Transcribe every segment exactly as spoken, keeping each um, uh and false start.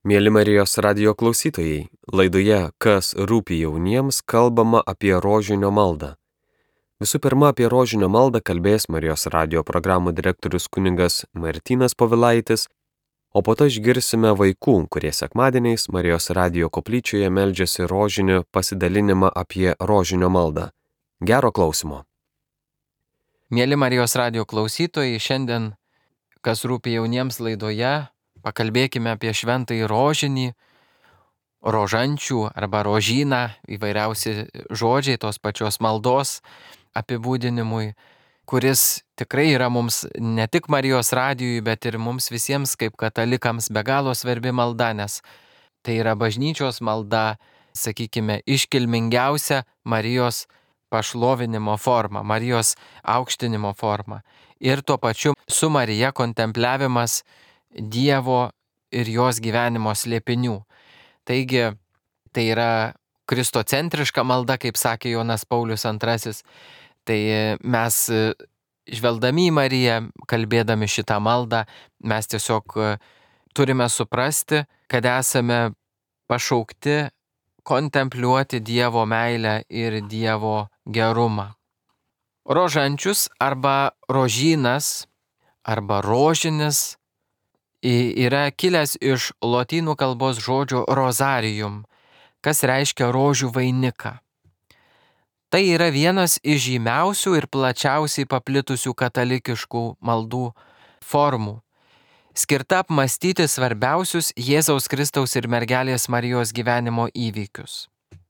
Mieli Marijos radijo klausytojai, laidoje Kas rūpi jauniems kalbama apie rožinio maldą. Visų pirma, apie rožinio maldą kalbės Marijos radijo programų direktorius kunigas Martynas Povilaitis, o po to išgirsime vaikų, kurie sekmadieniais Marijos radijo koplyčioje meldžiasi rožinį pasidalinimą apie rožinio maldą. Gero klausimo. Mieli Marijos radijo klausytojai, šiandien Kas rūpi jauniems laidoje pakalbėkime apie šventąjį rožinį, rožančių arba rožyną, įvairiausi žodžiai tos pačios maldos apibūdinimui, kuris tikrai yra mums ne tik Marijos radijui, bet ir mums visiems kaip katalikams be galo svarbi malda, nes tai yra bažnyčios malda, sakykime, iškilmingiausia Marijos pašlovinimo forma, Marijos aukštinimo forma. Ir tuo pačiu su Marija kontempliavimas Dievo ir jos gyvenimo slėpinių. Taigi, tai yra kristocentriška malda, kaip sakė Jonas Paulius antrasis. Tai mes, žvelgdami į Mariją, kalbėdami šitą maldą, mes tiesiog turime suprasti, kad esame pašaukti kontempliuoti Dievo meilę ir Dievo gerumą. Rožančius arba rožynas arba rožinis yra kilęs iš lotynų kalbos žodžio rozarium, kas reiškia rožių vainiką. Tai yra vienas iš žymiausių ir plačiausiai paplitusių katalikiškų maldų formų, skirta apmąstyti svarbiausius Jėzaus Kristaus ir mergelės Marijos gyvenimo įvykius.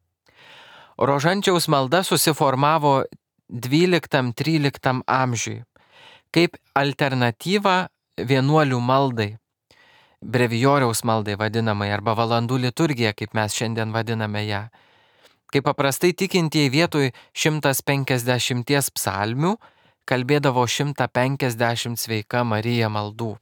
Rožančiaus malda susiformavo dvyliktam-tryliktam amžiui kaip alternatyva vienuolių maldai, brevijoriaus maldai vadinamai, arba valandų liturgija, kaip mes šiandien vadiname ją. Kaip paprastai tikintieji vietoj šimtas penkiasdešimties psalmių kalbėdavo šimtas penkiasdešimt sveika Marija maldų.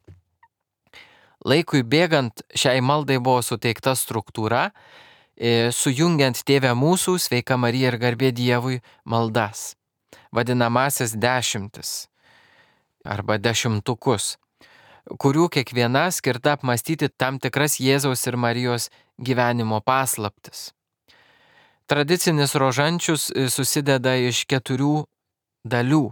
Laikui bėgant šiai maldai buvo suteikta struktūra, sujungiant Tėve mūsų, sveika Marija ir garbė Dievui maldas, vadinamasis dešimtis arba dešimtukus, kurių kiekviena skirta apmąstyti tam tikras Jėzaus ir Marijos gyvenimo paslaptis. Tradicinis rožančius susideda iš keturių dalių.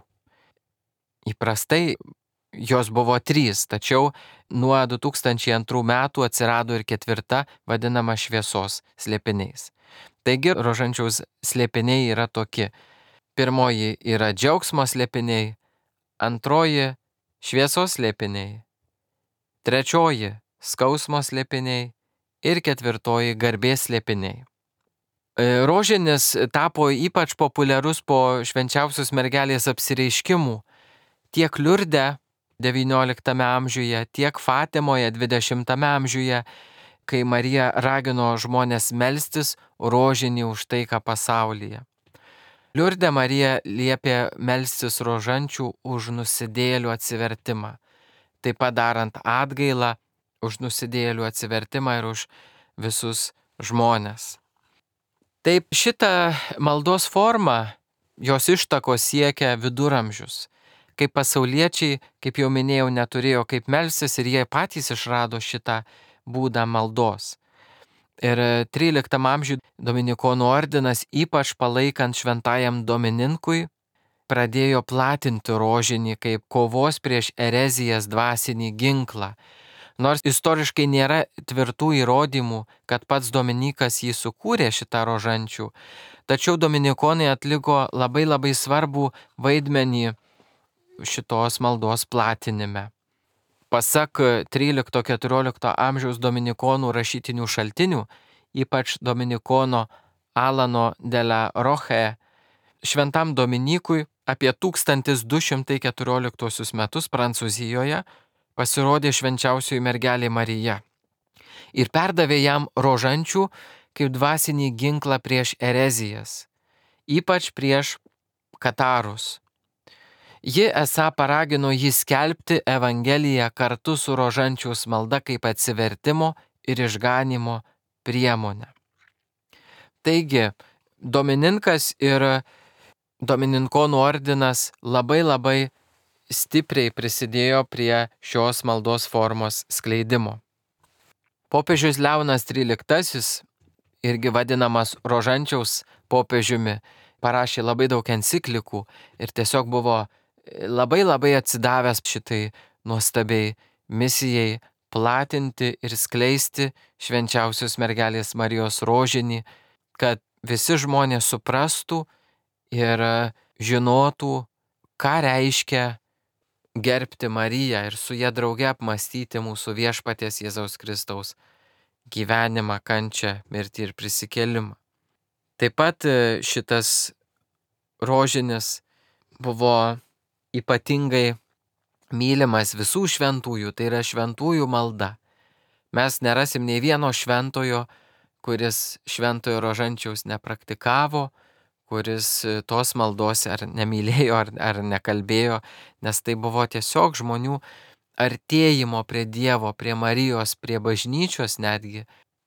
Įprastai jos buvo trys, tačiau nuo du tūkstančiai antrų metų atsirado ir ketvirta, vadinama šviesos slėpiniais. Taigi rožančiaus slėpiniai yra tokie. Pirmoji yra džiaugsmo slėpiniai, antroji šviesos slėpiniai, trečioji skausmo slėpiniai ir ketvirtoji garbės slėpiniai. Rožinis tapo ypač populiarus po švenčiausios mergelės apsireiškimų tiek Liurde devynioliktame amžiuje, tiek Fatimoje dvidešimtame amžiuje, kai Marija ragino žmonės melstis rožinį už taiką pasaulyje. Liurde Marija liepė melstis rožančių už nusidėjėlių atsivertimą, taip pat darant atgailą už nusidėjėlių atsivertimą ir už visus žmones. Taip, šita maldos forma, jos ištakos siekia viduramžius, kaip pasauliečiai, kaip jau minėjau, neturėjo kaip melstis ir jie patys išrado šitą būdą maldos. Ir tryliktam amžiui Dominikonų ordinas, ypač palaikant šventajam Domininkui, pradėjo platinti rožinį kaip kovos prieš erezijas dvasinį ginklą. Nors istoriškai nėra tvirtų įrodymų, kad pats Dominikas jį sukūrė šitą rožančių, tačiau Dominikonai atliko labai labai svarbų vaidmenį šitos maldos platinime. Pasak trylikto-keturiolikto amžiaus dominikonų rašytinių šaltinių, ypač dominikono Alano de la Roche, šventam Dominikui apie tūkstantis du šimtai keturioliktuosius metus Prancūzijoje pasirodė švenčiausioji mergelė Marija ir perdavė jam rožančių kaip dvasinį ginklą prieš erezijas, ypač prieš katarus. Ji esą paragino jį skelbti Evangeliją kartu su rožančiaus malda kaip atsivertimo ir išganimo priemonę. Taigi, Domininkas ir Domininkonų ordinas labai labai stipriai prisidėjo prie šios maldos formos skleidimo. Popiežius Leonas tryliktasis, irgi vadinamas Rožančiaus popiežiumi, parašė labai daug enciklikų ir tiesiog buvo labai labai atsidavęs šitai nuostabiai misijai platinti ir skleisti švenčiausios mergelės Marijos rožinį, kad visi žmonės suprastų ir žinotų, ką reiškia gerbti Mariją ir su ja drauge apmąstyti mūsų viešpaties Jėzaus Kristaus gyvenimą, kančią, mirtį ir prisikėlimą. Taip pat šitas rožinis buvo ypatingai mylimas visų šventųjų, tai yra šventųjų malda. Mes nerasim nei vieno šventojo, kuris šventojo Rožančiaus nepraktikavo, kuris tos maldos ar nemylėjo, ar, ar nekalbėjo, nes tai buvo tiesiog žmonių artėjimo prie Dievo, prie Marijos, prie bažnyčios netgi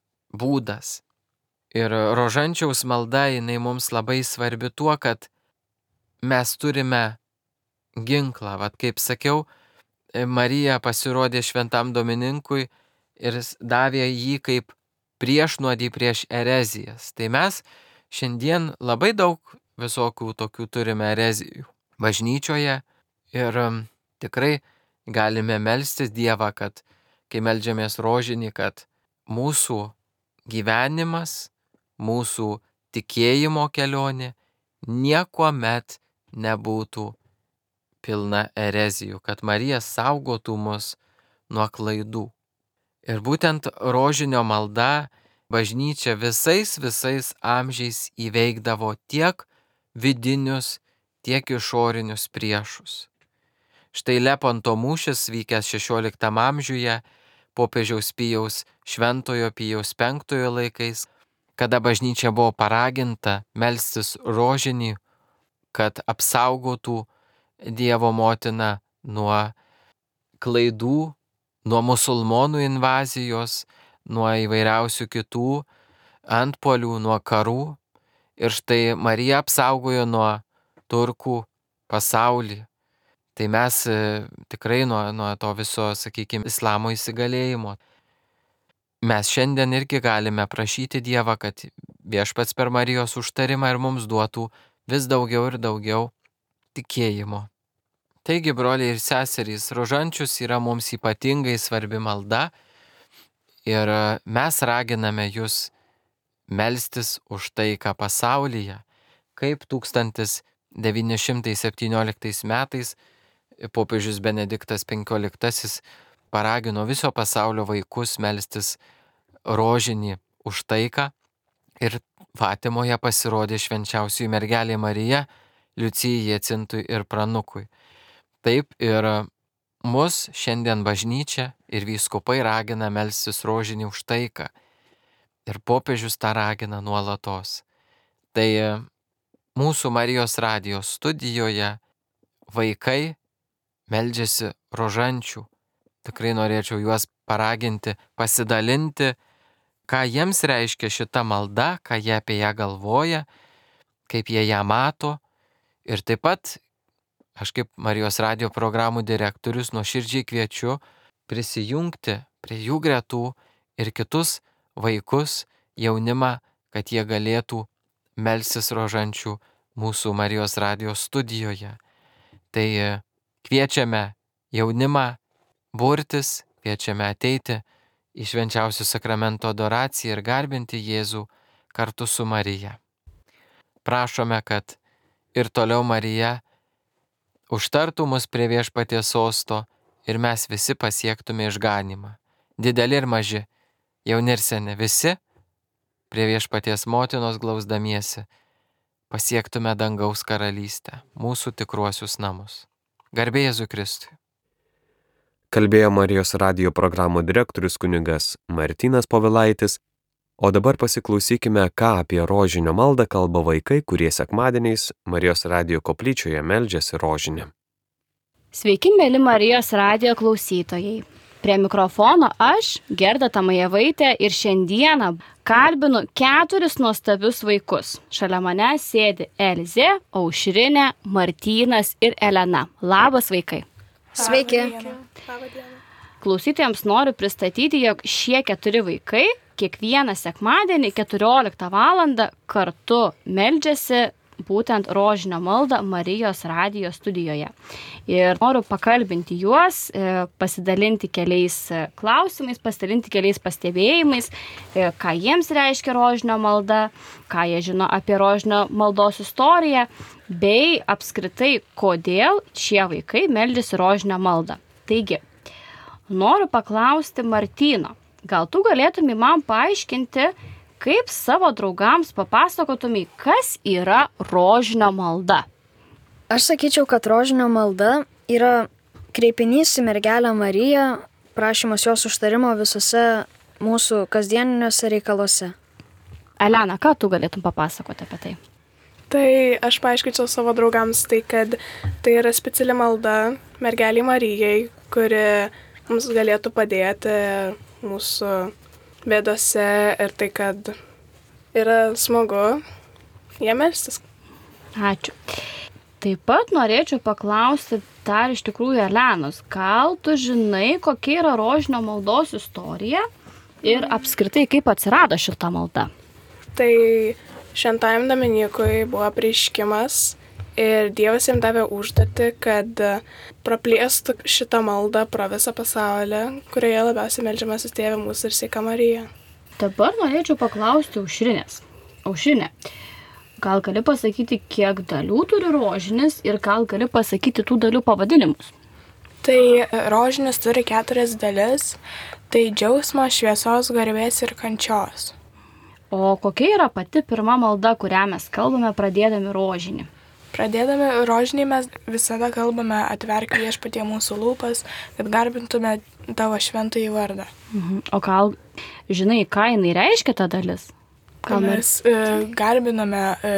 būdas. Ir Rožančiaus malda, jinai mums labai svarbi tuo, kad mes turime ginklą. Vat kaip sakiau, Marija pasirodė šventam Dominikui ir davė jį kaip priešnuodį prieš erezijas. Tai mes šiandien labai daug visokių tokių turime erezijų bažnyčioje ir tikrai galime melstis Dievą, kad kai meldžiamės rožinį, kad mūsų gyvenimas, mūsų tikėjimo kelionė niekuomet nebūtų pilna erezijų, kad Marija saugotų mus nuo klaidų. Ir būtent rožinio malda bažnyčia visais visais amžiais įveikdavo tiek vidinius, tiek išorinius priešus. Štai Leponto mūšis vykęs šešioliktam amžiuje, popiežiaus Pijaus šventojo Pijaus penktojo laikais, kada bažnyčia buvo paraginta melstis rožinį, kad apsaugotų Dievo motiną nuo klaidų, nuo musulmonų invazijos, nuo įvairiausių kitų antpuolių, nuo karų. Ir štai Marija apsaugojo nuo turkų pasaulį. Tai mes tikrai nuo, nuo to viso, sakykime, islamo įsigalėjimo. Mes šiandien irgi galime prašyti Dievą, kad viešpats per Marijos užtarimą ir mums duotų vis daugiau ir daugiau tikėjimo. Taigi, broliai ir seserys, Rožančius yra mums ypatingai svarbi malda ir mes raginame jūs melstis už taiką pasaulyje, kaip tūkstantis devyni šimtai septynioliktais metais popiežius Benediktas penkioliktasis paragino viso pasaulio vaikus melstis rožinį už taiką ir Fatimoje pasirodė švenčiausioji mergelė Marija Liucijai, Jacintui ir Pranukui. Taip ir mus šiandien bažnyčia ir vyskupai ragina melstis rožinį už taiką. Ir popiežius tą ragina nuolatos. Tai mūsų Marijos radijos studijoje vaikai meldžiasi rožančių. Tikrai norėčiau juos paraginti, pasidalinti, ką jiems reiškia šita malda, ką jie apie ją galvoja, kaip jie ją mato. Ir taip pat aš kaip Marijos radijo programų direktorius nuoširdžiai kviečiu prisijungti prie jų gretų ir kitus vaikus, jaunimą, kad jie galėtų melstis rožančių mūsų Marijos radijo studijoje. Tai kviečiame jaunimą burtis, kviečiame ateiti į švenčiausių sakramento adoraciją ir garbinti Jėzų kartu su Marija. Prašome, kad ir toliau Marija užtartų mus prie viešpaties sosto ir mes visi pasiektume išganymą. Dideli ir maži, jauni ir seni, visi prie viešpaties motinos glausdamiesi pasiektume dangaus karalystę, mūsų tikruosius namus. Garbė Jėzui Kristui. Kalbėjo Marijos radijo programų direktorius kunigas Martynas Povilaitis, o dabar pasiklausykime, ką apie rožinio maldą kalba vaikai, kurie sekmadieniais Marijos radijo koplyčioje meldžiasi rožinį. Sveiki, mėly Marijos radijo klausytojai. Prie mikrofono aš, Gerda Tamajevaitė, ir šiandieną kalbinu keturis nuostabius vaikus. Šalia mane sėdi Elzė, Aušrinė, Martynas ir Elena. Labas, vaikai. Sveiki. Klausytojams noriu pristatyti, jog šie keturi vaikai kiekvieną sekmadienį keturioliktą valandą kartu meldžiasi būtent rožinio maldą Marijos radijo studijoje. Ir noriu pakalbinti juos, pasidalinti keliais klausimais, pasidalinti keliais pastebėjimais, ką jiems reiškia rožinio malda, ką jie žino apie rožinio maldos istoriją, bei apskritai, kodėl šie vaikai meldžiasi rožinio maldą. Taigi, noriu paklausti Martyno, gal tu galėtumai man paaiškinti, kaip savo draugams papasakotumai, kas yra rožinio malda? Aš sakyčiau, kad rožinio malda yra kreipinys į mergelę Mariją, prašymas jos užtarimo visose mūsų kasdieniniuose reikaluose. Elena, ką tu galėtum papasakoti apie tai? Tai aš paaiškinčiau savo draugams tai, kad tai yra speciali malda mergelei Marijai, kuri mums galėtų padėti mūsų bėdose ir tai, kad yra smagu ją melstis. Ačiū. Taip pat norėčiau paklausti dar iš tikrųjų Elenos, gal tu žinai, kokia yra rožinio maldos istorija ir apskritai kaip atsirado šita malda? Tai šventajam Dominykui buvo apreiškimas ir Dievas jam davė užduotį, kad praplėstų šitą maldą pro visą pasaulį, kurioje labiausiai meldžiamasis Tėve mūsų ir Sveika Marija. Dabar norėčiau paklausti Aušrinės. Aušrinė, gal gali pasakyti, kiek dalių turi rožinis ir gal gali pasakyti tų dalių pavadinimus? Tai rožinis turi keturias dalis, tai džiaugsmo, šviesos, garbės ir kančios. O kokia yra pati pirma malda, kurią mes kalbame pradėdami rožinį? Pradėdami rožinį mes visada kalbame atverk viešpatie mūsų lūpas, kad garbintume tavo šventąjį vardą. Mhm. O gal žinai, ką jinai reiškia ta dalis? Ką mes e, garbiname e,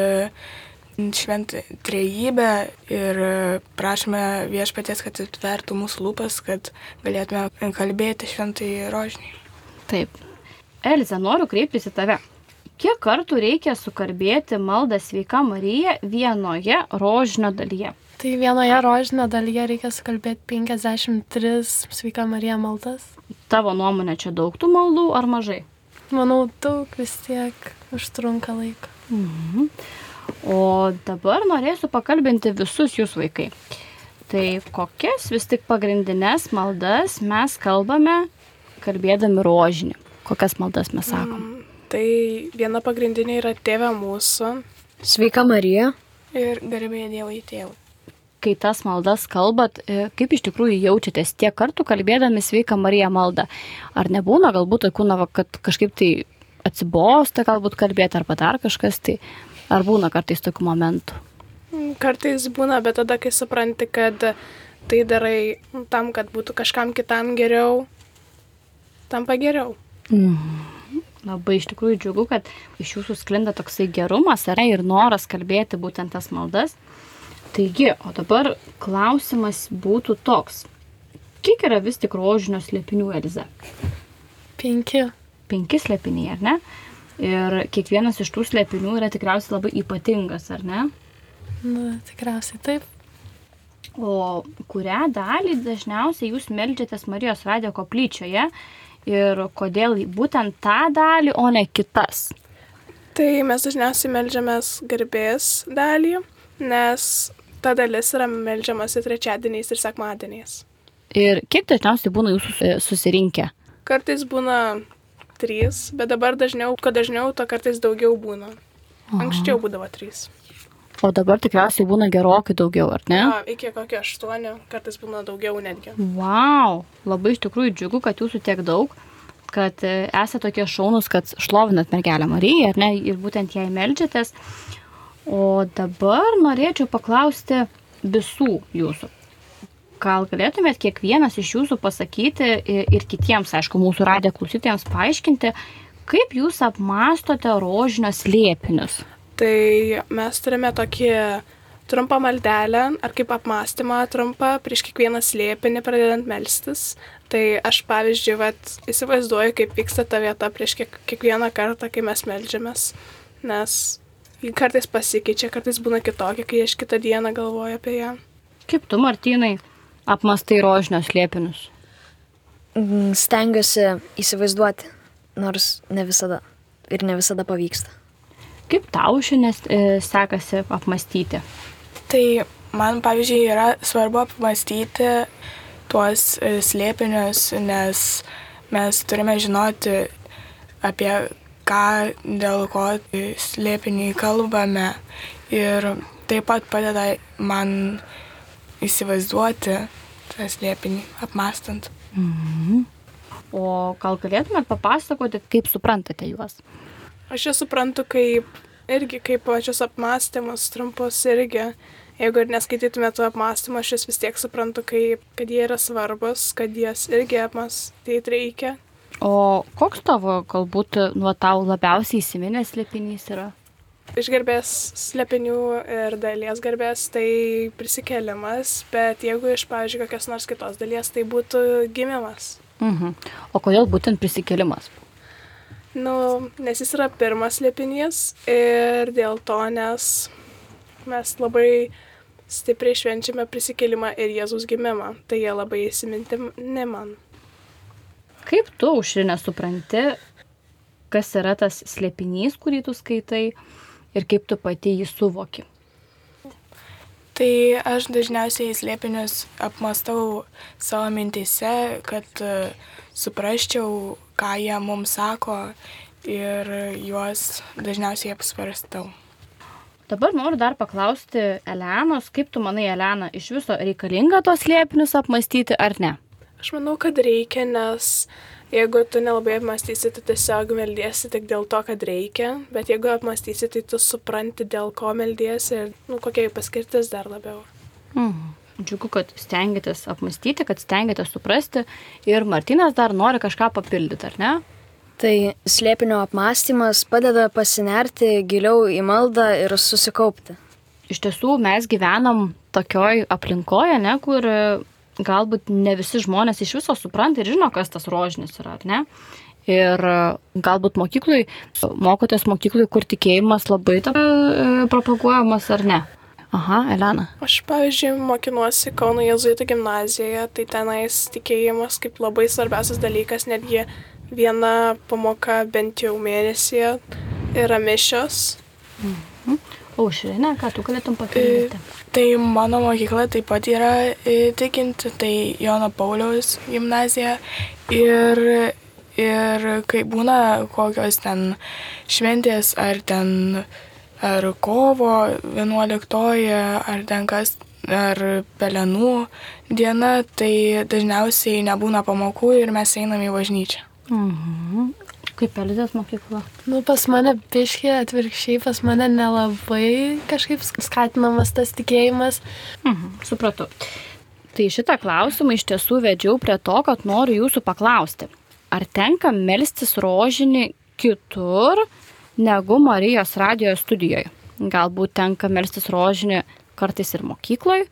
šventą trejybę ir e, prašome viešpaties, kad atvertų mūsų lūpas, kad galėtume kalbėti šventąjį rožinį. Taip. Elze, noriu kreiptis į tave. Kiek kartų reikia sukalbėti maldą Sveika Marija vienoje rožinio dalyje? Tai vienoje rožinio dalyje reikia sukalbėti penkiasdešimt tris Sveika Marija maldas. Tavo nuomonė, čia daug tų maldų ar mažai? Manau, daug vis tiek užtrunka laiko. Mhm. O dabar norėsiu pakalbinti visus jūs vaikai. Tai kokias vis tik pagrindinės maldas mes kalbame, kalbėdami rožinį? Kokias maldas mes sakom? Mm. Tai viena pagrindinė yra Tėve mūsų. Sveika Marija. Ir garbė Dievui Tėvui. Kai tas maldas kalbat, kaip iš tikrųjų jaučiatės tiek kartų kalbėdami Sveika Marija maldą? Ar nebūna galbūt tokių, na, kad kažkaip tai atsibosta galbūt kalbėti arba dar kažkas tai? Ar būna kartais tokių momentų? Kartais būna, bet tada, kai supranti, kad tai darai tam, kad būtų kažkam kitam geriau, tampa geriau. Mhm. Labai iš tikrųjų džiugu, kad iš jūsų sklinda toksai gerumas yra, ir noras kalbėti būtent tas maldas. Taigi, o dabar klausimas būtų toks. Kiek yra vis tik rožinio slėpinių, Eliza? Penki. Penki slėpiniai, ar ne? Ir kiekvienas iš tų slėpinių yra tikriausiai labai ypatingas, ar ne? Na, tikriausiai taip. O kurią dalį dažniausiai jūs meldžiatės Marijos radijo koplyčioje? Ir kodėl būtent tą dalį, o ne kitas? Tai mes dažniausiai meldžiamės garbės dalį, nes ta dalis yra meldžiamasi trečiadieniais ir sekmadieniais. Ir kiek dažniausiai būna jūsų susirinkę? Kartais būna trys, bet dabar dažniau, kuo dažniau, to kartais daugiau būna. Anksčiau būdavo trys. O dabar tikriausiai būna gerokai daugiau, ar ne? Ja, iki kokio aštuonių, kartais būna daugiau netgi. Vau, labai iš tikrųjų džiugu, kad jūsų tiek daug, kad esate tokie šaunūs, kad šlovinat mergelę Mariją, ar ne, ir būtent jai meldžiatės. O dabar norėčiau paklausti visų jūsų. Gal galėtumėt kiekvienas iš jūsų pasakyti ir kitiems, aišku, mūsų radijo klausytojams paaiškinti, kaip jūs apmąstote rožinio slėpinius? Tai mes turime tokį trumpą maldelę, ar kaip apmąstymą trumpą prieš kiekvieną slėpinį pradedant melstis. Tai aš, pavyzdžiui, vat, įsivaizduoju, kaip vyksta ta vieta prieš kiek, kiekvieną kartą, kai mes meldžiamės. Nes kartais pasikeičia, kartais būna kitokia, kai aš kitą dieną galvoju apie ją. Kaip tu, Martynai, apmąstai rožinio slėpinius? mm, stengiuosi įsivaizduoti, nors ne visada ir ne visada pavyksta. Kaip tau šiandien e, sekasi apmastyti? Tai man, pavyzdžiui, yra svarbu apmastyti tuos e, slėpinius, nes mes turime žinoti apie ką, dėl ko slėpinį kalbame. Ir taip pat padeda man įsivaizduoti tą slėpinį, apmastant. Mhm. O gal galėtumėt papasakoti, kaip suprantate juos? Aš jas suprantu kaip, irgi kaip pačius apmąstymus trumpus irgi. Jeigu ir neskaitytume tų apmąstymų, aš jas vis tiek suprantu, kaip, kad jie yra svarbus, kad jas irgi apmąstyti reikia. O koks tavo, galbūt, nuo tau labiausiai įsiminęs slėpinys yra? Iš garbės slėpinių ir dalies garbės tai prisikėlimas, bet jeigu iš, pavyzdžiui, kokios nors kitos dalies, tai būtų gimimas. Mhm. O kodėl būtent prisikėlimas? Nu, nes jis yra pirmas slėpinys ir dėl to, nes mes labai stipriai švenčiame prisikėlimą ir Jėzaus gimimą, tai jie labai įsimintini man. Kaip tu, Aušrine, supranti, kas yra tas slėpinys, kurį tu skaitai ir kaip tu pati jį suvoki? Tai aš dažniausiai slėpinius apmastau savo mintise, kad uh, suprasčiau, ką jie mums sako ir juos dažniausiai apsvarstau. Dabar noriu dar paklausti Elenos, kaip tu manai, Elena, iš viso reikalinga tos slėpinius apmastyti ar ne? Aš manau, kad reikia, nes jeigu tu nelabai apmąstysi, tu tiesiog meldiesi tik dėl to, kad reikia, bet jeigu apmąstysi, tai tu supranti, dėl ko meldiesi ir nu, kokia jų paskirtis dar labiau. Mhm. Džiugu, kad stengiatės apmąstyti, kad stengiatės suprasti ir Martynas dar nori kažką papildyti, ar ne? Tai slėpinio apmąstymas padeda pasinerti giliau į maldą ir susikaupti. Iš tiesų, mes gyvenam tokioj aplinkoje, ne, kur galbūt ne visi žmonės iš viso supranta ir žino, kas tas rožinis yra, ar ne? Ir galbūt mokyklui, mokotės mokyklui, kur tikėjimas labai ta, e, propaguojamas, ar ne? Aha, Elena. Aš, pavyzdžiui, mokinuosi Kauno jėzuitų gimnazijoje, tai tenais tikėjimas kaip labai svarbiausias dalykas, netgi viena pamoka bent jau mėnesyje yra mišios. Mhm. Aušrine, ką tu galėtum papildyti? Tai mano mokykla taip pat yra tikinti, tai Jono Pauliaus gimnazija. Ir, ir kai būna kokios ten šventės, ar ten ar kovo vienuoliktoji, ar ten kas, ar pelenų diena, tai dažniausiai nebūna pamokų ir mes einam į bažnyčią. Mhm. Kaip Elizės mokykla? Nu, pas mane biškį atvirkščiai, pas mane nelabai kažkaip skatinamas tas tikėjimas. Mhm, supratau. Tai šitą klausimą iš tiesų vedžiau prie to, kad noriu jūsų paklausti. Ar tenka melstis rožinį kitur negu Marijos radijo studijoje? Galbūt tenka melstis rožinį kartais ir mokykloje,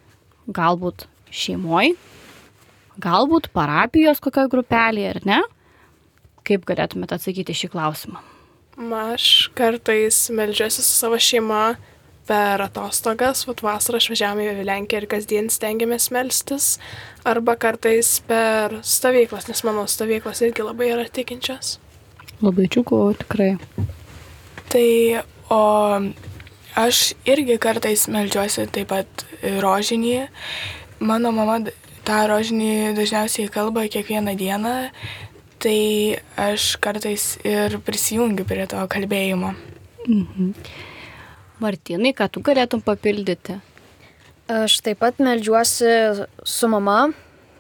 galbūt šeimoje, galbūt parapijos kokioje grupelėje, ar ne? Kaip galėtumėte atsakyti šį klausimą? Aš kartais meldžiuosi su savo šeima per atostogas, vat vasarą išvažiavome į Lenkiją ir kasdien stengiamės melstis, arba kartais per stovyklas, nes mano stovyklos irgi labai yra tikinčios. Labai džiugu, tikrai. Tai o aš irgi kartais meldžiuosi taip pat rožinį. Mano mama tą rožinį dažniausiai kalba kiekvieną dieną. Tai aš kartais ir prisijungiu prie to kalbėjimo. Mhm. Martynai, ką tu galėtum papildyti? Aš taip pat meldžiuosi su mama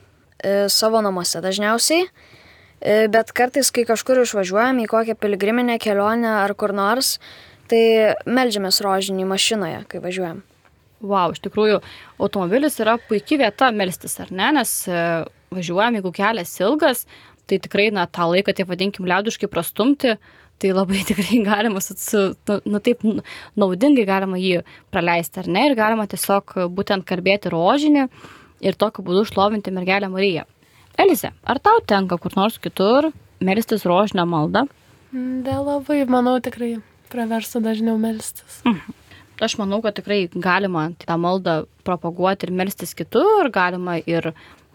e, savo namuose dažniausiai, e, bet kartais, kai kažkur išvažiuojam į kokią piligriminę kelionę ar kur nors, tai meldžiamės rožinį mašinoje, kai važiuojam. Vau, iš tikrųjų, automobilis yra puikia vieta melstis, ar ne? Nes e, važiuojam, jeigu kelias ilgas, tai tikrai, na, tą laiką, tai vadinkim, liaudiškai prastumti, tai labai tikrai galima, su, nu, nu, taip naudingai galima jį praleisti, ar ne? Ir galima tiesiog būtent kalbėti rožinį ir tokiu būdu šlovinti mergelę Mariją. Elize, ar tau tenka kur nors kitur melstis rožinę maldą? Dėl labai, manau, tikrai praverstų dažniau melstis. Mhm. Aš manau, kad tikrai galima tą maldą propaguoti ir melstis kitur, galima ir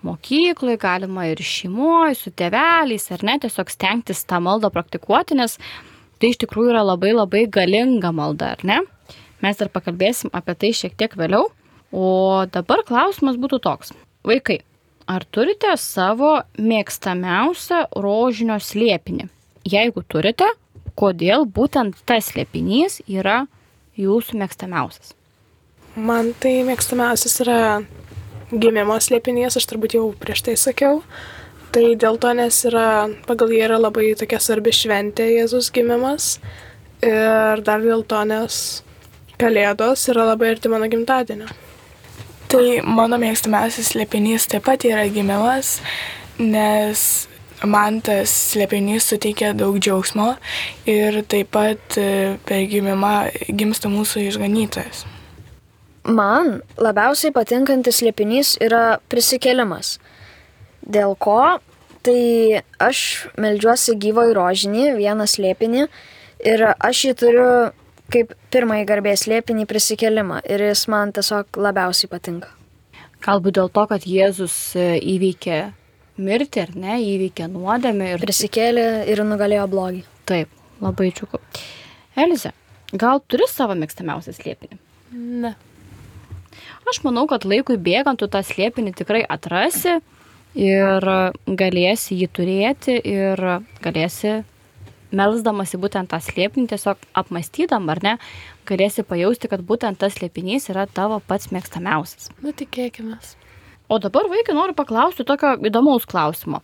mokyklai, galima ir šeimoje, su tėveliais, ar ne, tiesiog stengtis tą maldą praktikuoti, nes tai iš tikrųjų yra labai labai galinga malda, ar ne? Mes dar pakalbėsim apie tai šiek tiek vėliau. O dabar klausimas būtų toks. Vaikai, ar turite savo mėgstamiausią rožinio slėpinį? Jeigu turite, kodėl būtent tas slėpinys yra jūsų mėgstamiausias? Man tai mėgstamiausias yra gimimo slėpinys, aš turbūt jau prieš tai sakiau. Tai dėl to, nes yra, pagal jį yra labai tokia svarbi šventė Jėzus gimimas. Ir dar dėl to, nes Kalėdos yra labai arti mano gimtadienio. Tai mano mėgstamiausias slėpinys taip pat yra gimimas, nes man tas slėpinys suteikia daug džiaugsmo ir taip pat per gimimą gimsta mūsų išganytojas. Man labiausiai patinkantis slėpinys yra prisikėlimas. Dėl ko? Tai aš meldžiuosi gyvąjį rožinį, vieną slėpinį, ir aš jį turiu kaip pirmąjį garbės slėpinį prisikėlimą ir jis man tiesiog labiausiai patinka. Galbūt dėl to, kad Jėzus įveikė mirtį, ar ne, įveikė nuodėmę ir prisikėlė ir nugalėjo blogį. Taip, labai džiugu. Elize, gal turi savo mėgstamiausią slėpinį? Ne. Aš manau, kad laikui bėgant tu tą slėpinį tikrai atrasi ir galėsi jį turėti ir galėsi, melsdamasi būtent tą slėpinį, tiesiog apmąstydam, ar ne, galėsi pajausti, kad būtent tas slėpinys yra tavo pats mėgstamiausias. Nu, tikėkimės. O dabar, vaikai, noriu paklausti tokio įdomaus klausimo.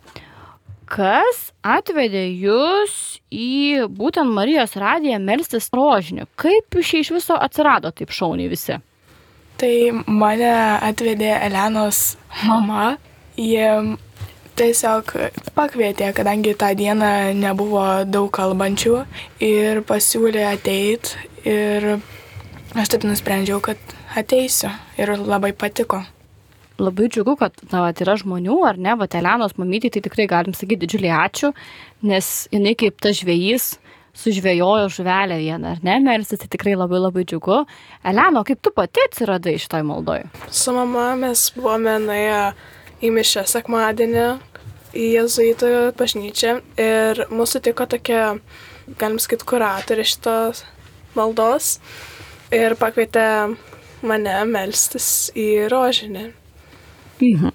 Kas atvedė jūs į būtent Marijos radiją melstis rožiniu? Kaip jūs iš viso atsirado taip šauniai visi? Tai mane atvedė Elenos mama. Jie tiesiog pakvietė, kadangi tą dieną nebuvo daug kalbančių ir pasiūlė ateit ir aš taip nusprendžiau, kad ateisiu ir labai patiko. Labai džiugu, kad na, vat, yra žmonių, ar ne, vat Elenos mamytei, tai tikrai galim sakyti didžiulį ačiū, nes jinai kaip tas žvejys sužvejojo žuvelę vieną, ar ne, melstis, tai tikrai labai labai džiugu. Eleno, kaip tu pati atsiradai šitoj maldoj? Su mama mes buvome nuėję į mišią sekmadienį į jėzuitų bažnyčią ir mūsų tiko tokia, galim sakyti, kuratorė šitos maldos ir pakvietė mane melstis į rožinį. Mhm.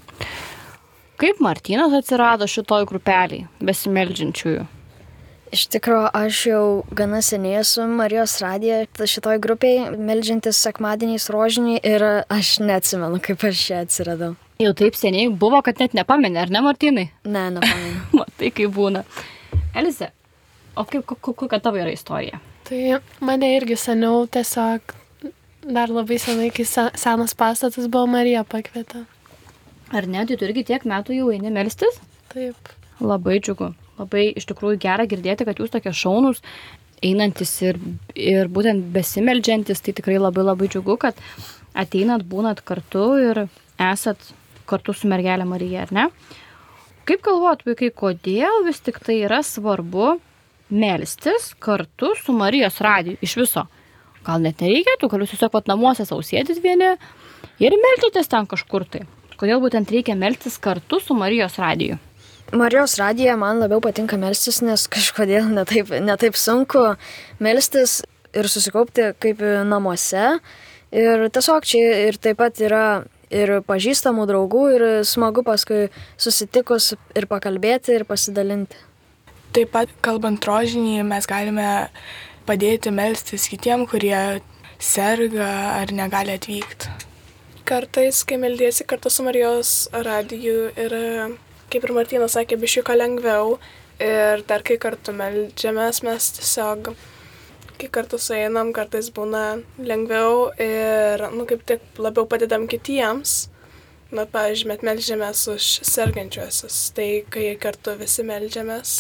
Kaip Martynas atsirado šitoj grupeliai besimeldžiančiųjų? Iš tikrųjų, aš jau gana seniai esu Marijos radijoje šitoj grupiai, meldžiantis sekmadieniais rožinį ir aš neatsimenu, kaip aš čia atsiradau. Jau taip seniai buvo, kad net nepameni, ar ne, Martynai? Ne, nepamenu. Matai, kaip būna. Elize, o kaip, kokia tavo yra istorija? Tai mane irgi seniau tiesiog dar labai senai, kai senas pastatas buvo, Marija pakvietė. Ar ne, tai tu irgi tiek metų jau eini melstis? Taip. Labai džiugu. Labai iš tikrųjų gera girdėti, kad jūs tokie šaunūs, einantis ir, ir būtent besimeldžiantis, tai tikrai labai labai džiugu, kad ateinat, būnat kartu ir esat kartu su mergelė Marija, ar ne? Kaip galvojat, vaikai, kodėl vis tik tai yra svarbu melstis kartu su Marijos radiju iš viso? Gal net nereikėtų, gal jūs tiesiog pat namuose sau sėdit vieni ir meldžiatės ten kažkur tai. Kodėl būtent reikia melstis kartu su Marijos radiju? Marijos radija man labiau patinka melstis, nes kažkodėl netaip, netaip sunku melstis ir susikaupti kaip namuose. Ir tiesiog čia ir taip pat yra ir pažįstamų draugų ir smagu paskui susitikus ir pakalbėti ir pasidalinti. Taip pat, kalbant rožinį, mes galime padėti melstis kitiem, kurie serga ar negali atvykti. Kartais, kai meldiesi kartu su Marijos radiju, yra, kaip ir Martynas sakė, biškiuką lengviau. Ir dar kai kartu meldžiamės, mes tiesiog, kai kartu sueinam, kartais būna lengviau ir, nu, kaip tik labiau padedam kitiems. Na, pavyzdžiui, met meldžiamės už sergančiuosius. Tai kai kartu visi meldžiamės,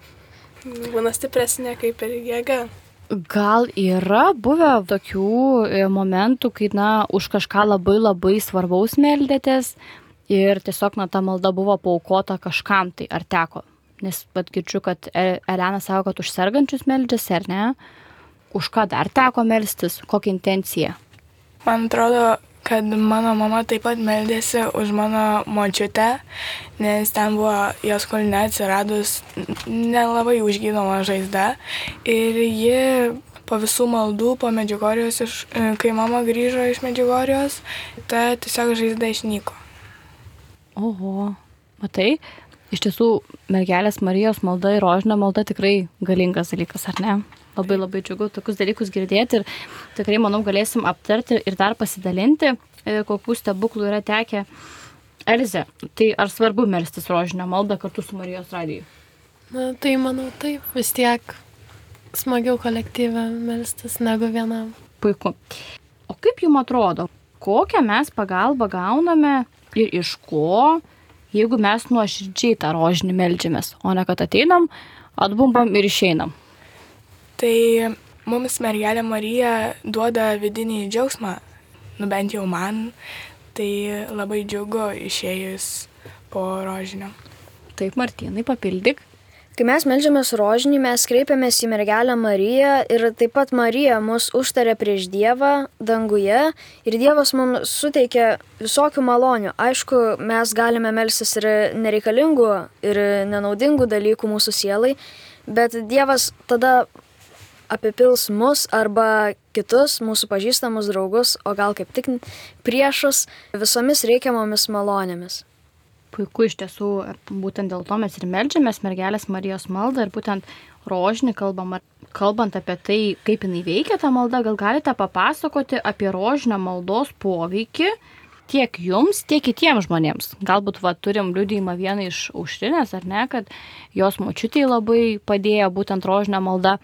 būna stipresnė kaip ir jėga. Gal yra buvę tokių momentų, kai, na, už kažką labai labai svarbaus meldėtės ir tiesiog, na, ta malda buvo paaukota kažkam, tai ar teko? Nes pat girdžiu, kad Elena sako, kad už sergančius meldžiasi, ar ne? Už ką dar teko melstis? Kokią intenciją? Man atrodo, kad mano mama taip pat meldėsi už mano močiutę, nes ten buvo jos kulne atsiradus nelabai užgydoma žaizda. Ir ji po visų maldų, po Medžiugorjės, iš, kai mama grįžo iš Medžiugorjės, ta tiesiog žaizda išnyko. Oho, matai, iš tiesų mergelės Marijos malda ir rožinio malda tikrai galingas dalykas, ar ne? Labai labai džiugu tokius dalykus girdėti ir tikrai, manau, galėsim aptarti ir dar pasidalinti, kokių stebuklų yra tekę. Elze, tai ar svarbu melstis rožinio maldą kartu su Marijos radiju? Na, tai manau taip, vis tiek smagiau kolektyve melstis negu vienam. Puiku. O kaip jums atrodo, kokią mes pagalbą gauname ir iš ko, jeigu mes nuoširdžiai tą rožinį meldžiamės, o ne kad ateinam, atbumbam ir išeinam? Tai mums mergelė Marija duoda vidinį džiaugsmą, nu bent jau man, tai labai džiugu išėjus po rožinio. Taip, Martynai, papildyk. Kai mes meldžiamės rožinį, mes kreipiamės į mergelę Mariją ir taip pat Marija mus užtarė prieš Dievą danguje ir Dievas mums suteikia visokių malonių. Aišku, mes galime melstis ir nereikalingų ir nenaudingų dalykų mūsų sielai, bet Dievas tada apipils mus arba kitus mūsų pažįstamus draugus, o gal kaip tik priešus visomis reikiamomis malonėmis. Puiku, iš tiesų, būtent dėl to mes ir meldžiamės mergelės Marijos maldą ir būtent rožinį kalbam, kalbant apie tai, kaip jinai veikia ta malda, gal galite papasakoti apie rožinio maldos poveikį tiek jums, tiek kitiems žmonėms. Galbūt va, turim liudijimą vieną iš Aušrinės, ar ne, kad jos močiutei labai padėjo būtent rožinio malda.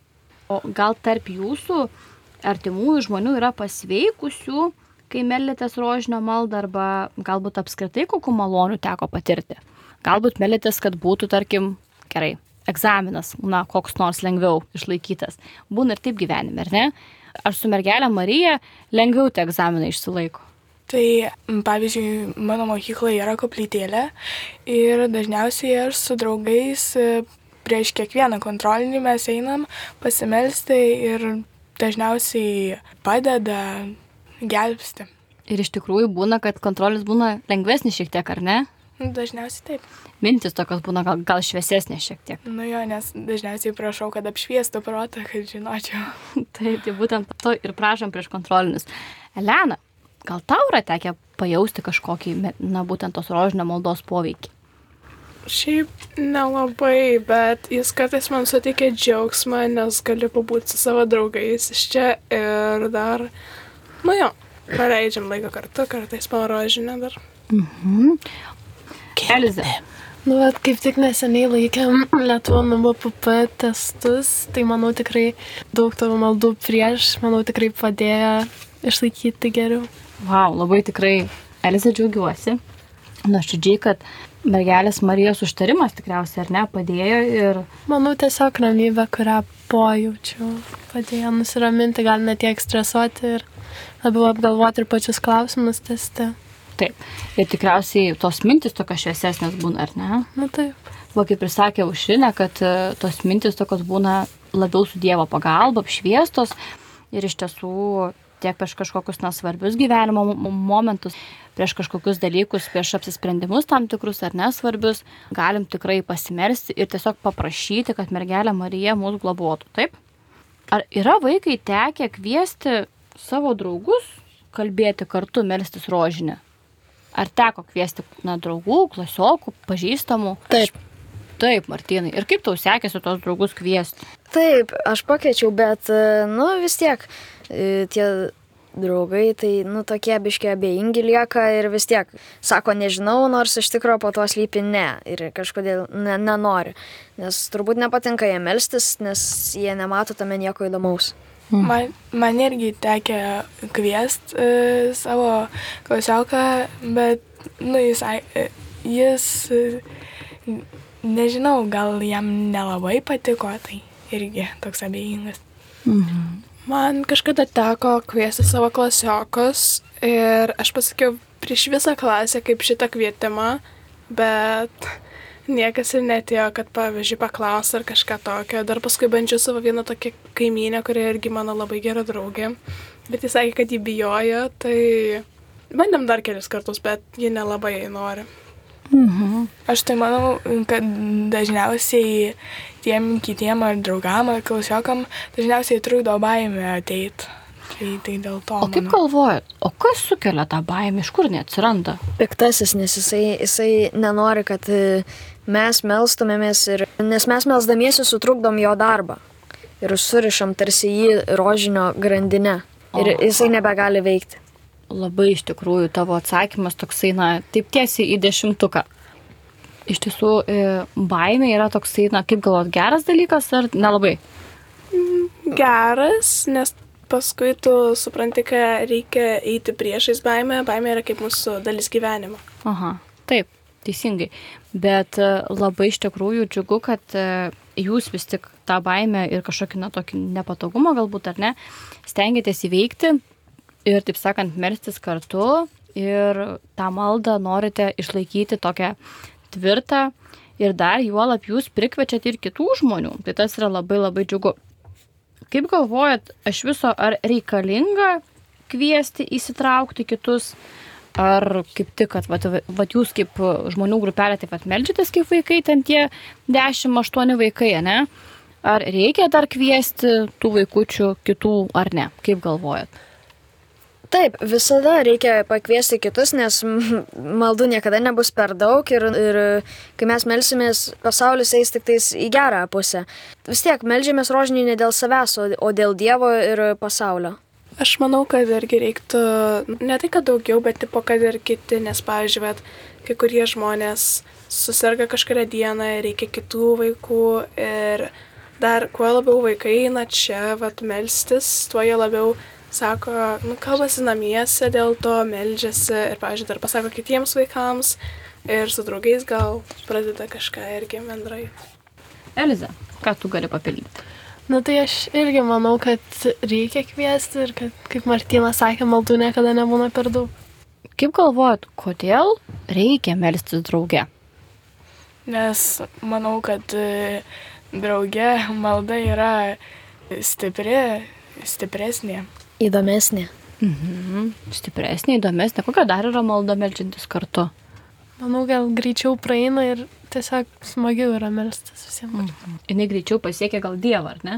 O gal tarp jūsų artimųjų žmonių yra pasveikusių, kai meldėtės rožinio maldą, arba galbūt apskritai kokių malonių teko patirti. Galbūt meldėtės, kad būtų, tarkim, gerai, egzaminas, na, koks nors lengviau išlaikytas. Būna ir taip gyvenime, ar ne? Ar su mergelė Marija lengviau tie egzaminai išsilaiko? Tai, pavyzdžiui, mano mokykloje yra koplytėlė ir dažniausiai aš su draugais prieš kiekvieną kontrolinį mes einam pasimelsti ir dažniausiai padeda, gelbsti. Ir iš tikrųjų būna, kad kontrolis būna lengvesnis šiek tiek, ar ne? Dažniausiai taip. Mintis tokios būna gal, gal šviesesnės šiek tiek. Nu jo, nes dažniausiai prašau, kad apšviestų protą, kad žinočiau. Taip, tai būtent to ir prašom prieš kontrolinius. Elena, gal tau yra tekę pajausti kažkokį, na, būtent tos rožinio maldos poveikį? Šiaip nelabai, bet jis kartais man suteikia džiaugsmą, nes galiu pabūti su savo draugais iš čia ir dar, nu jo, praleidžiam laiką kartu, kartais po rožinę dar. Mhm. Elze. Nu, bet kaip tik neseniai laikėm Lietuvių N B P P testus, tai manau tikrai daug tavo maldų prieš, manau tikrai padėjo išlaikyti geriau. Vau, labai tikrai, Elze, džiaugiuosi. Nuoširdžiai, kad mergelės Marijos užtarimas tikriausiai, ar ne, padėjo ir... Manau, tiesiog ramybė, kurią pojaučiau, padėjo nusiraminti, gal ne tiek stresuoti ir labiau apgalvoti ir pačius klausimus teste. Taip, ir tikriausiai tos mintis tokios šviesesnės būna, ar ne? Na taip. Va, kaip ir sakė Aušrinė, kad tos mintis tokios būna labiau su Dievo pagalba, apšviestos ir iš tiesų tiek prieš kažkokius nesvarbius gyvenimo momentus, prieš kažkokius dalykus, prieš apsisprendimus tam tikrus ar nesvarbius, galim tikrai pasimelsti ir tiesiog paprašyti, kad mergelė Marija mūsų globotų, taip? Ar yra vaikai tekę kviesti savo draugus kalbėti kartu, melstis rožinę? Ar teko kviesti, na, draugų, klasiokų, pažįstamų? Taip. Taip, Martynai. Ir kaip tau sekėsi tos draugus kviesti? Taip, aš pakviečiau, bet, nu, vis tiek tie draugai, tai, nu, tokie biški abejingi lieka ir vis tiek sako nežinau, nors iš tikrųjų po to slypi ne ir kažkodėl ne, nenori, nes turbūt nepatinka jie melstis, nes jie nemato tame nieko įdomaus. Mm. Man, man irgi tekė kviest e, savo klasioką, bet, nu, jis, jis e, nežinau, gal jam nelabai patiko, tai irgi toks abejingas. Mhm. Man kažkada teko kviesti savo klasiokus ir aš pasakiau prieš visą klasę kaip šitą kvietimą, bet niekas ir netėjo, kad, pavyzdžiui, paklaus ar kažką tokio. Dar paskui bandžiau savo vieną tokią kaimynę, kuri irgi mano labai gera draugė, bet jis sakė, kad jį bijojo, tai Bandėm dar kelis kartus, bet ji nelabai nori. Mhm. Aš tai manau, kad dažniausiai tiem kitiem ar draugam ar klasiokam dažniausiai trukdo baimė ateiti. Tai, tai dėl to. O kaip galvojat, o kas sukelia tą baimę, iš kur neatsiranda? Piktasis, nes jisai, jisai nenori, kad e, mes melstumėmės, ir, nes mes melsdamiesi sutrukdom jo darbą. Ir surišam tarsi jį rožinio grandinę. Ir O. jisai nebegali veikti. Labai iš tikrųjų tavo atsakymas toksai, na, taip tiesiai į dešimtuką. Iš tiesų, e, baimė yra toksai, na, kaip galvot, geras dalykas ar nelabai? Geras, nes paskui tu supranti, kad reikia eiti priešais baimę. Baimė yra kaip mūsų dalis gyvenimo. Aha, taip, teisingai. Bet e, labai iš tikrųjų džiugu, kad e, jūs vis tik tą baimę ir kažkokį, na, tokį nepatogumą galbūt ar ne, stengiatės įveikti ir, taip sakant, melstis kartu ir tą maldą norite išlaikyti tokią tvirtą ir dar juolab jūs prikviečiat ir kitų žmonių. Tai tas yra labai labai džiugu. Kaip galvojat, aš viso ar reikalinga kviesti įsitraukti kitus, ar kaip tik, kad vat, vat jūs kaip žmonių grupelė taip pat meldžiatės kaip vaikai, ten tie dešimt aštuoni vaikai, ne? Ar reikia dar kviesti tų vaikučių kitų ar ne? Kaip galvojat? Taip, visada reikia pakviesti kitus, nes maldų niekada nebus per daug ir, ir kai mes melsimės, pasaulis eis tik tais į gerą pusę. Vis tiek melžiamės rožinį ne dėl savęs, o dėl Dievo ir pasaulio. Aš manau, kad irgi reiktų ne tai, kad daugiau, bet tipo, kad ir kiti, nes, pavyzdžiui, vat, kai kurie žmonės susirga kažkurią dieną ir reikia kitų vaikų ir dar kuo labiau vaikai eina čia, vat, melstis, tuo jie labiau sako, nu, kalbasi namiese, dėl to meldžiasi ir, pavyzdžiui, dar pasako kitiems vaikams ir su draugais gal pradeda kažką irgi bendrai. Eliza, ką tu gali papildyti? Na tai aš irgi manau, kad reikia kviesti ir kad, kaip Martynas sakė, maldų niekada nebūna per daug. Kaip galvojat, kodėl reikia melstis drauge? Nes manau, kad e, drauge malda yra stipri, stipresnė. Įdomesnė. Mhm. Stipresnė, įdomesnė. Kokia dar yra malda meldžiantis kartu? Manau, gal greičiau praeina ir tiesiog smagiau yra melstis visiems. Mhm. Jis greičiau pasiekia gal Dievą, ar ne?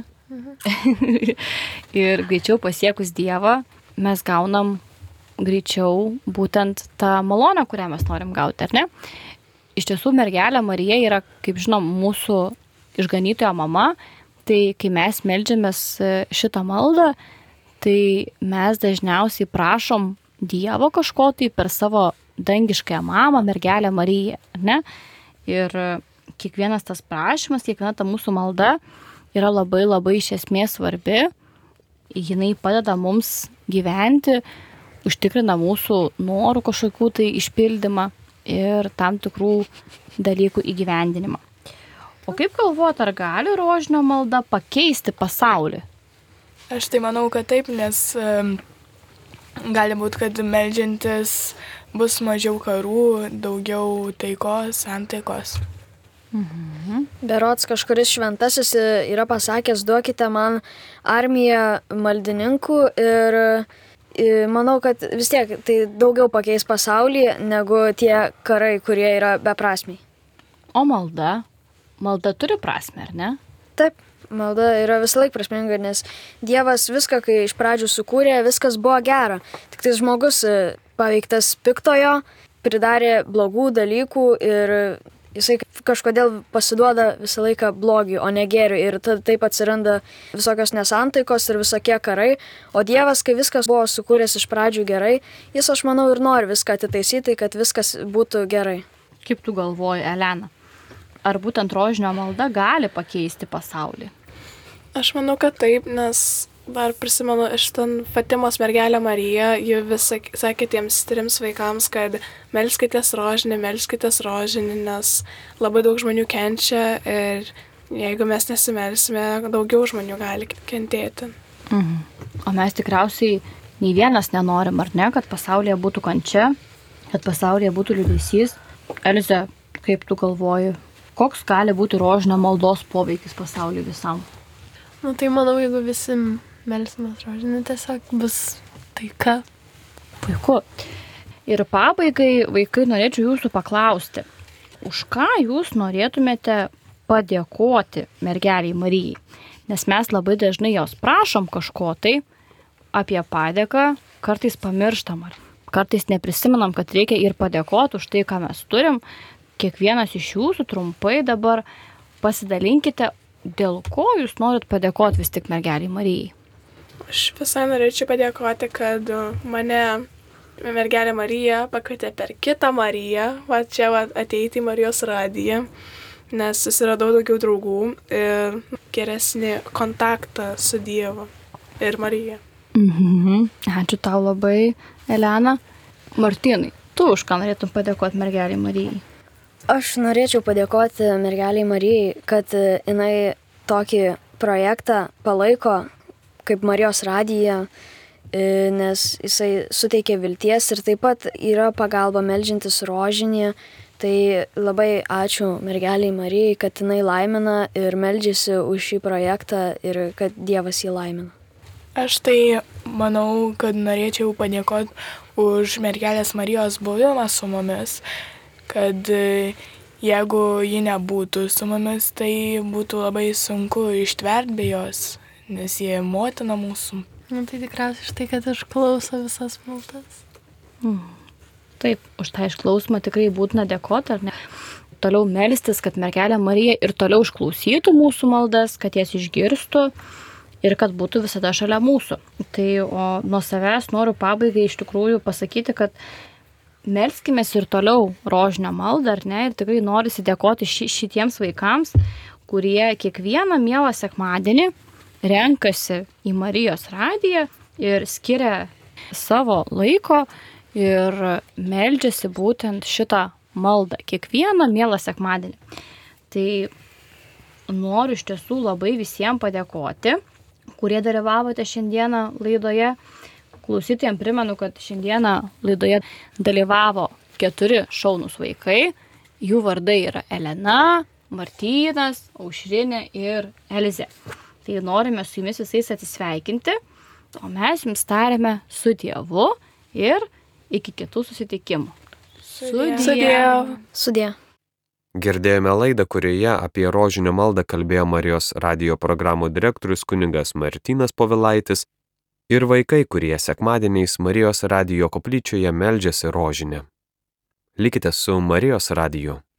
Mhm. Ir greičiau pasiekus Dievą mes gaunam greičiau būtent tą malonę, kurią mes norim gauti, ar ne? Iš tiesų, mergelė Marija yra, kaip žinom, mūsų išganytojo mama, tai kai mes meldžiamės šitą maldą, tai mes dažniausiai prašom Dievo kažko tai per savo dangiškąją mamą, mergelę Mariją, ne? Ir kiekvienas tas prašymas, kiekviena ta mūsų malda yra labai labai iš esmės svarbi. Jinai padeda mums gyventi, užtikrina mūsų norų kažkokių tai išpildymą ir tam tikrų dalykų įgyvendinimą. O kaip galvojat, ar gali rožinio malda pakeisti pasaulį? Aš tai manau, kad taip, nes um, gali būti, kad meldžiantis bus mažiau karų, daugiau taikos, santaikos. Mhm. Berods kažkuris šventasis yra pasakęs, duokite man armiją maldininkų ir manau, kad vis tiek tai daugiau pakeis pasaulį negu tie karai, kurie yra beprasmiai. O malda? Malda turi prasmę, ar ne? Taip, malda yra visą laiką prasminga, nes Dievas viską, kai iš pradžių sukūrė, viskas buvo gera. Tik tai žmogus paveiktas piktojo, pridarė blogų dalykų ir jisai kažkodėl pasiduoda visą laiką blogiui, o ne gėriui. Ir taip atsiranda visokios nesantaikos ir visokie karai. O Dievas, kai viskas buvo sukūręs iš pradžių gerai, jis, aš manau, ir nori viską atitaisyti, kad viskas būtų gerai. Kaip tu galvoji, Elena? Ar būtent rožinio malda gali pakeisti pasaulį? Aš manau, kad taip, nes dar prisimenu iš ten Fatimos mergelę Mariją, ji vis sakė tiems trims vaikams, kad melskitės rožinį, melskitės rožinį, nes labai daug žmonių kenčia ir jeigu mes nesimelsime, daugiau žmonių gali kentėti. Mhm. O mes tikriausiai nei vienas nenorim, ar ne, kad pasaulyje būtų kančia, kad pasaulyje būtų liūdesys. Eliza, kaip tu galvoji, koks gali būti rožinio maldos poveikis pasauliui visam? Nu tai manau, jeigu visi melsimės rožinį, tiesiog bus taika. Puiku. Ir pabaigai, vaikai, norėčiau jūsų paklausti, už ką jūs norėtumėte padėkoti mergeliai Marijai? Nes mes labai dažnai jos prašom kažko tai, apie padėką kartais pamirštam, ar kartais neprisimenam, kad reikia ir padėkoti už tai, ką mes turim. Kiekvienas iš jūsų trumpai dabar pasidalinkite, dėl ko jūs norit padėkoti vis tik mergeliai Marijai. Aš visai norėčiau padėkoti, kad mane mergelė Marija pakvietė per kitą Mariją, va čia va, ateiti į Marijos radiją, nes susiradau daugiau draugų ir geresnį kontaktą su Dievu ir Marija. Mhm. Ačiū tau labai, Elena. Martynai, tu už ką norėtum padėkoti mergeliai Marijai? Aš norėčiau padėkoti mergeliai Marijai, kad jinai tokį projektą palaiko kaip Marijos radija, nes jisai suteikia vilties ir taip pat yra pagalba meldžiantis rožinį. Tai labai ačiū mergeliai Marijai, kad jinai laimina ir meldžiasi už šį projektą ir kad Dievas jį laimina. Aš tai manau, kad norėčiau padėkoti už mergelės Marijos buvimą su mumis, kad jeigu ji nebūtų su mumis, tai būtų labai sunku ištverti be jos, nes ji motina mūsų. Nu, tai tikriausiai štai, kad išklauso visas maldas. Mm. Taip, už tą išklausymą tikrai būtina dėkoti, ar ne? Toliau melstis, kad mergelė Marija ir toliau išklausytų mūsų maldas, kad jas išgirstų ir kad būtų visada šalia mūsų. Tai o nuo savęs noriu pabaigai iš tikrųjų pasakyti, kad melskimės ir toliau rožinio maldą, ar ne? Ir tikrai norisi dėkoti ši, šitiems vaikams, kurie kiekvieną mielą sekmadienį renkasi į Marijos radiją ir skiria savo laiko ir meldžiasi būtent šitą maldą kiekvieną mielą sekmadienį. Tai noriu iš tiesų labai visiems padėkoti, kurie dalyvavote šiandieną laidoje. Klausytojams primenu, kad šiandieną laidoje dalyvavo keturi šaunūs vaikai. Jų vardai yra Elena, Martynas, Aušrinė ir Elzė. Tai norime su jumis visais atsisveikinti, o mes jums tariame su Dievu ir iki kitų susitikimų. Sudie. Sudie. Girdėjome laidą, kurioje apie rožinio maldą kalbėjo Marijos radijo programų direktorius kunigas Martynas Povilaitis ir vaikai, kurie sekmadieniais Marijos radijo koplyčioje meldžiasi rožinę. Likite su Marijos radiju.